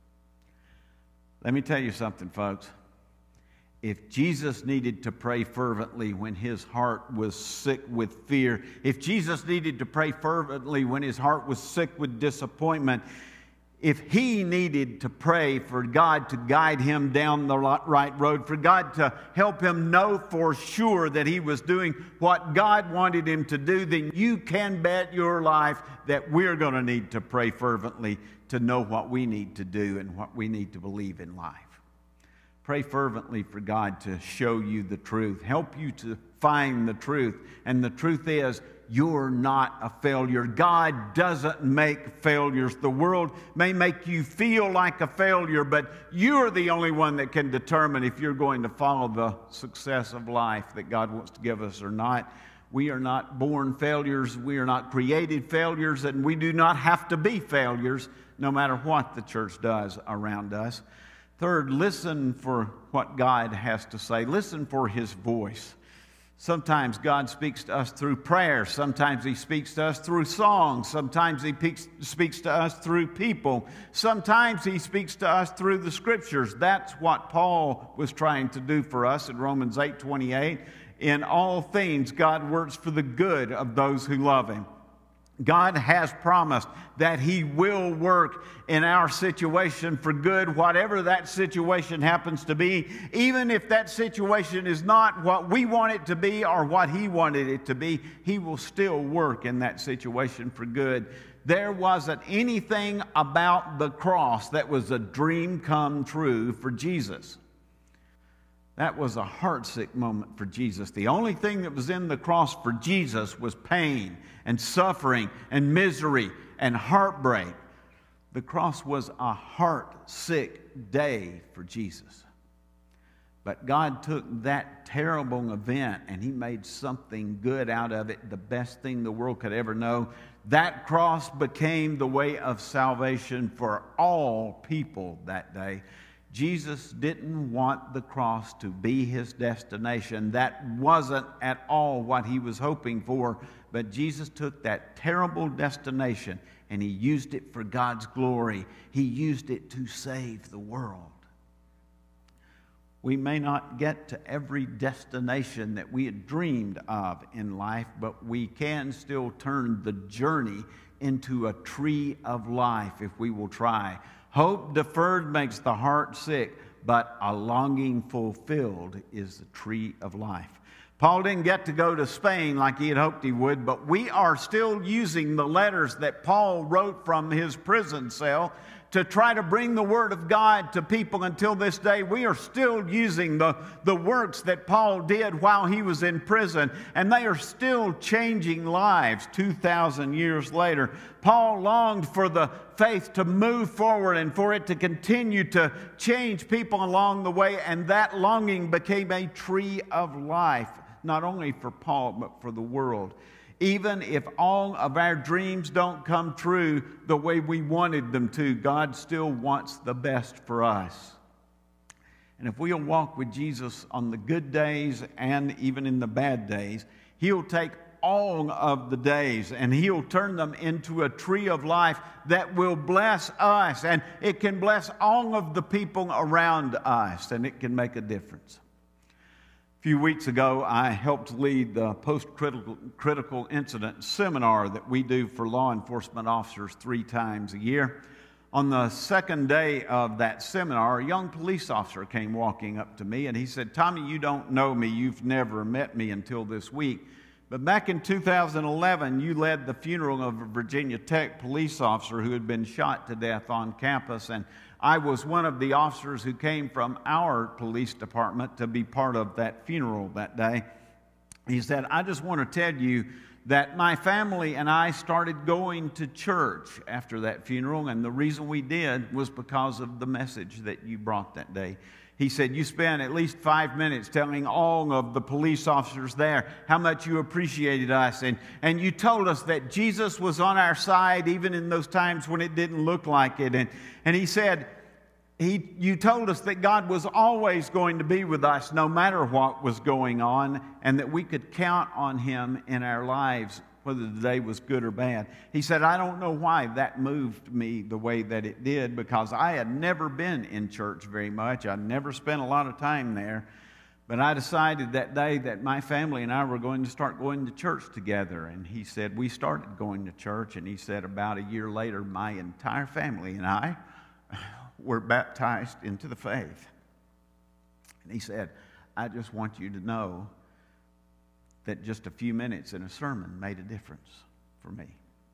Let me tell you something, folks. If Jesus needed to pray fervently when his heart was sick with fear, if Jesus needed to pray fervently when his heart was sick with disappointment, if he needed to pray for God to guide him down the right road, for God to help him know for sure that he was doing what God wanted him to do, then you can bet your life that we're going to need to pray fervently to know what we need to do and what we need to believe in life. Pray fervently for God to show you the truth, help you to find the truth. And the truth is, you're not a failure. God doesn't make failures. The world may make you feel like a failure, but you're the only one that can determine if you're going to follow the success of life that God wants to give us or not. We are not born failures. We are not created failures, and we do not have to be failures no matter what the church does around us. Third, listen for what God has to say. Listen for his voice. Sometimes God speaks to us through prayer. Sometimes he speaks to us through songs. Sometimes he speaks to us through people. Sometimes he speaks to us through the Scriptures. That's what Paul was trying to do for us in Romans eight twenty-eight. In all things, God works for the good of those who love him. God has promised that he will work in our situation for good, whatever that situation happens to be, even if that situation is not what we want it to be or what he wanted it to be. He will still work in that situation for good. There wasn't anything about the cross that was a dream come true for Jesus. That was a heartsick moment for Jesus. The only thing that was in the cross for Jesus was pain and suffering and misery and heartbreak. The cross was a heart-sick day for Jesus. But God took that terrible event and he made something good out of it, the best thing the world could ever know. That cross became the way of salvation for all people that day. Jesus didn't want the cross to be his destination. That wasn't at all what he was hoping for. But Jesus took that terrible destination and he used it for God's glory. He used it to save the world. We may not get to every destination that we had dreamed of in life, but we can still turn the journey into a tree of life if we will try. Hope deferred makes the heart sick, but a longing fulfilled is the tree of life. Paul didn't get to go to Spain like he had hoped he would, but we are still using the letters that Paul wrote from his prison cell to try to bring the Word of God to people until this day. We are still using the, the works that Paul did while he was in prison, and they are still changing lives two thousand years later. Paul longed for the faith to move forward and for it to continue to change people along the way, and that longing became a tree of life, not only for Paul, but for the world. Even if all of our dreams don't come true the way we wanted them to, God still wants the best for us. And if we'll walk with Jesus on the good days and even in the bad days, He'll take all of the days and He'll turn them into a tree of life that will bless us, and it can bless all of the people around us, and it can make a difference. A few weeks ago, I helped lead the post-critical critical incident seminar that we do for law enforcement officers three times a year. On the second day of that seminar, a young police officer came walking up to me, and he said, "Tommy, you don't know me. You've never met me until this week. But back in two thousand eleven, you led the funeral of a Virginia Tech police officer who had been shot to death on campus, and I was one of the officers who came from our police department to be part of that funeral that day." He said, "I just want to tell you that my family and I started going to church after that funeral, and the reason we did was because of the message that you brought that day." He said, "You spent at least five minutes telling all of the police officers there how much you appreciated us, and, and you told us that Jesus was on our side even in those times when it didn't look like it." And, and he said, he, you told us that God was always going to be with us no matter what was going on, and that we could count on Him in our lives, whether the day was good or bad. He said, "I don't know why that moved me the way that it did, because I had never been in church very much. I'd never spent a lot of time there. But I decided that day that my family and I were going to start going to church together." And he said, "We started going to church." And he said, about a year later, my entire family and I were baptized into the faith. And he said, "I just want you to know that just a few minutes in a sermon made a difference for me.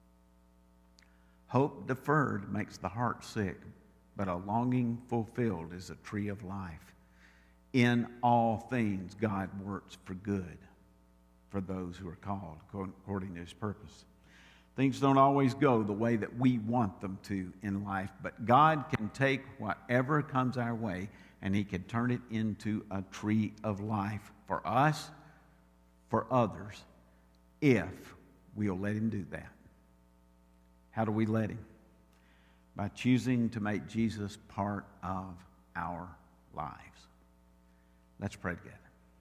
Hope deferred makes the heart sick, but a longing fulfilled is a tree of life. In all things, God works for good for those who are called according to His purpose." Things don't always go the way that we want them to in life, but God can take whatever comes our way and He can turn it into a tree of life for us, for others, if we'll let Him do that. How do we let Him? By choosing to make Jesus part of our lives. Let's pray together.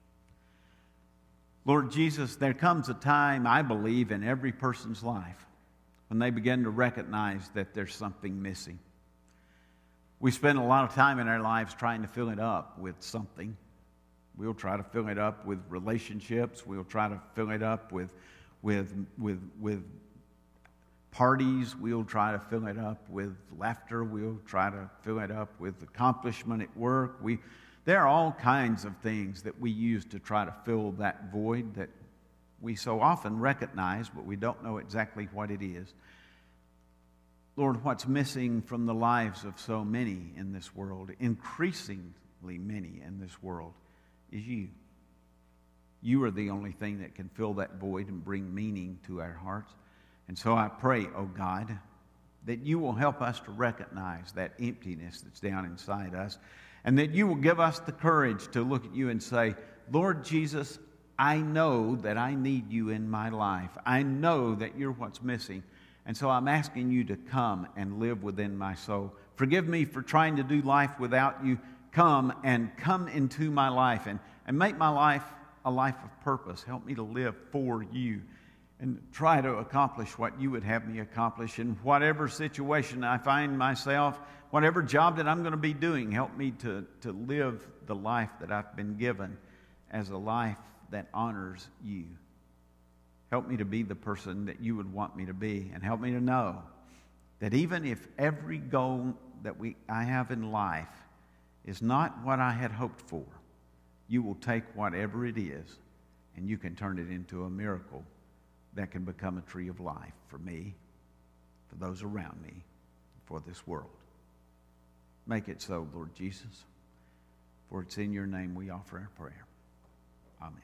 Lord Jesus, there comes a time, I believe, in every person's life when they begin to recognize that there's something missing. We spend a lot of time in our lives trying to fill it up with something. We'll try to fill it up with relationships. We'll try to fill it up with, with, with, with parties. We'll try to fill it up with laughter. We'll try to fill it up with accomplishment at work. We, there are all kinds of things that we use to try to fill that void that we so often recognize, but we don't know exactly what it is. Lord, what's missing from the lives of so many in this world, increasingly many in this world, is you. You are the only thing that can fill that void and bring meaning to our hearts. And so I pray, oh God, that you will help us to recognize that emptiness that's down inside us, and that you will give us the courage to look at you and say, "Lord Jesus, I know that I need you in my life. I know that you're what's missing. And so I'm asking you to come and live within my soul. Forgive me for trying to do life without you. Come and come into my life and, and make my life a life of purpose. Help me to live for you and try to accomplish what you would have me accomplish in whatever situation I find myself, whatever job that I'm going to be doing. Help me to, to live the life that I've been given as a life that honors you. Help me to be the person that you would want me to be, and help me to know that even if every goal that we I have in life is not what I had hoped for, you will take whatever it is and you can turn it into a miracle that can become a tree of life for me, for those around me, for this world. Make it so, Lord Jesus. For it's in your name we offer our prayer. Amen.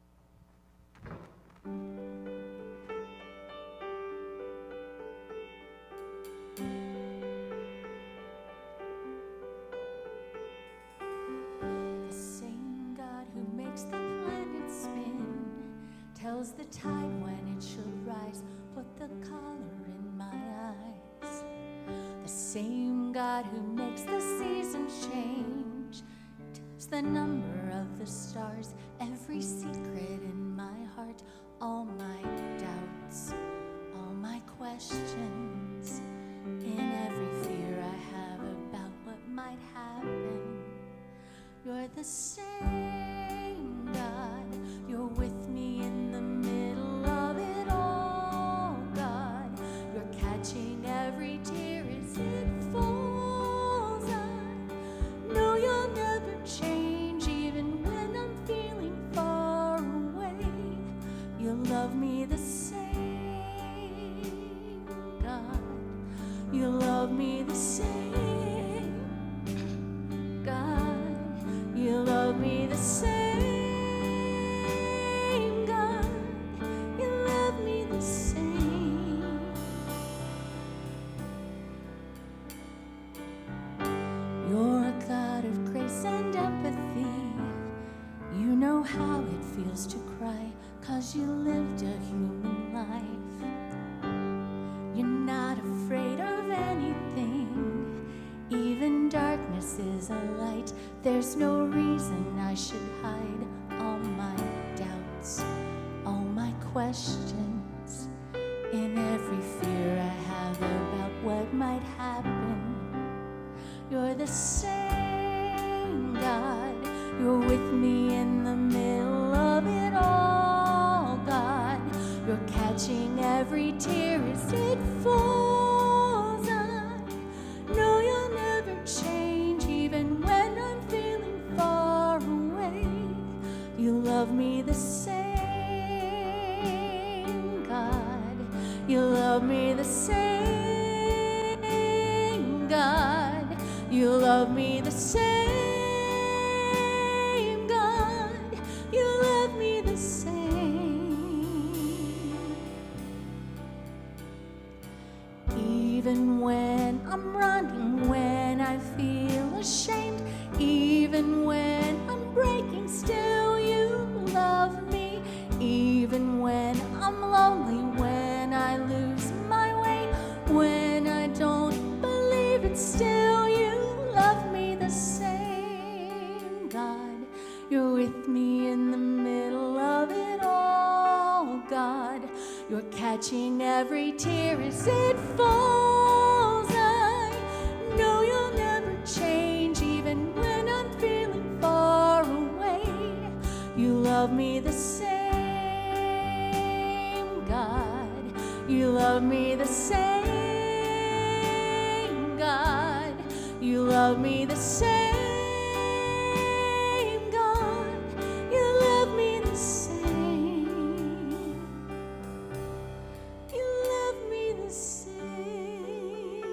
The same God who makes the planet spin tells the tide when it should rise, put the color in my eyes. The same God who makes the seasons change tells the number of the stars, every secret in my heart, all my doubts, all my questions, in every fear I have about what might happen. You're the same God, you're with me in the middle of it all, God. You're catching every tear as it falls. I know you'll never change, even when I'm feeling far away. You love me the same, God. You love me the same, God. You love me the same, God. You love me the same. You're a God of grace and empathy. You know how it feels to cry, 'cause you lived a human life. You're not afraid of anything. Even darkness is a light. There's no reason I should hide all my doubts, all my questions, in every fear I have about what might happen. You're the same God. You're with me in the middle of it all, God. You're catching every tear as it falls. I know you'll never change, even when I'm feeling far away. You love me the same, God. You love me the same, God. You love me the same, God. You love me the same. Even when I'm running, when I feel ashamed, even when I'm breaking, still you love me. Even when I'm lonely, when I lose my way, when I don't believe it, still you love me the same, God. You're with me in the middle of it all, God. You're catching every tear as it falls. I know you'll never change, even when I'm feeling far away. You love me the same, God. You love me the same, God. You love me the same, God. You love me the same. You love me the same.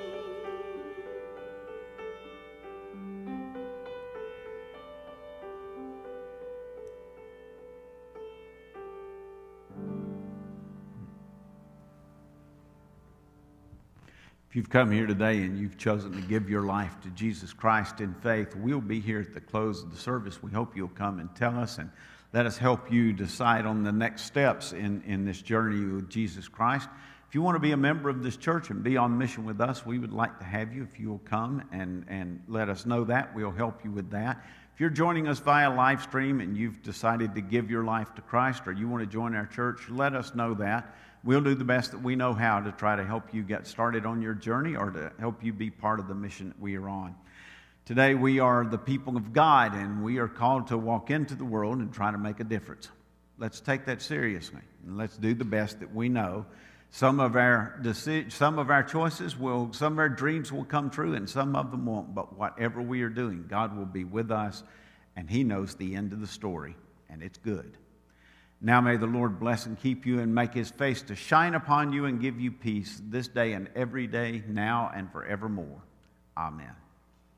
If you've come here today and you've chosen to give your life to Jesus Christ in faith, we'll be here at the close of the service. We hope you'll come and tell us and let us help you decide on the next steps in, in this journey with Jesus Christ. If you want to be a member of this church and be on mission with us, we would like to have you. If you'll come and, and let us know that, we'll help you with that. If you're joining us via live stream and you've decided to give your life to Christ, or you want to join our church, let us know that. We'll do the best that we know how to try to help you get started on your journey, or to help you be part of the mission that we are on. Today we are the people of God, and we are called to walk into the world and try to make a difference. Let's take that seriously, and let's do the best that we know. Some of our deci- some of our choices will, some of our dreams will come true, and some of them won't. But whatever we are doing, God will be with us, and He knows the end of the story, and it's good. Now may the Lord bless and keep you, and make His face to shine upon you and give you peace this day and every day, now and forevermore. Amen.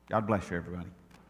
God bless you, everybody.